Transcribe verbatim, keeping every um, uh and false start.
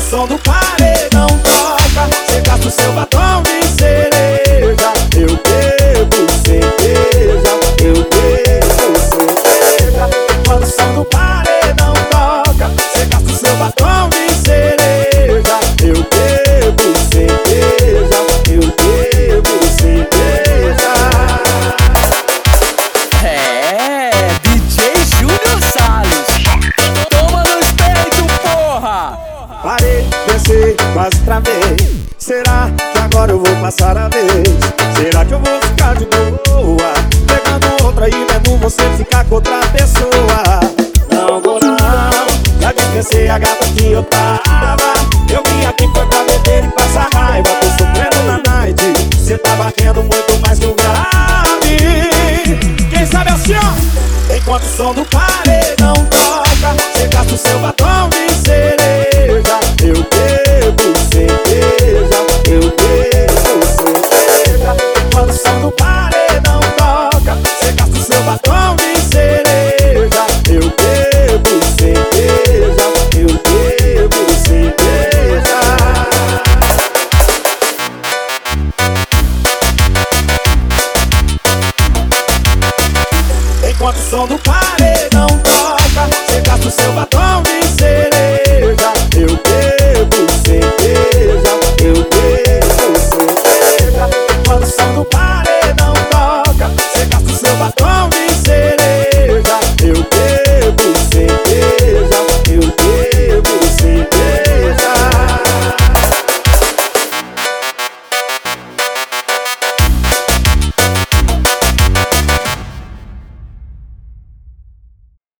som do paredão toca, cê gasta o seu batom de cereja. Eu bebo cerveja, eu bebo cerveja. Quando o som do paredão toca, cê gasta o seu batom de cereja. Eu bebo cerveja, eu bebo cerveja. É, D J Júnior Salles, toma nos peitos, porra! Parei, pensei, quase travei. Será que agora eu vou passar a vez? Será que eu vou ficar de boa, pegando outra e vendo você ficar com outra pessoa? Não vou não, já dispensei a gata que eu tava. Eu vim aqui foi pra beber e passar raiva. Tô sofrendo na night, cê tá batendo muito mais que o grave. Quem sabe assim, ó? Enquanto o som do paredão toca, cê gasta o seu batom de cereja. Eu bebo cerveja, eu bebo cerveja. Enquanto o som do paredão toca, cê gasta o seu batom de cereja. Eu bebo cerveja, eu bebo cerveja. Enquanto o som do paredão toca, cê gasta o seu batom de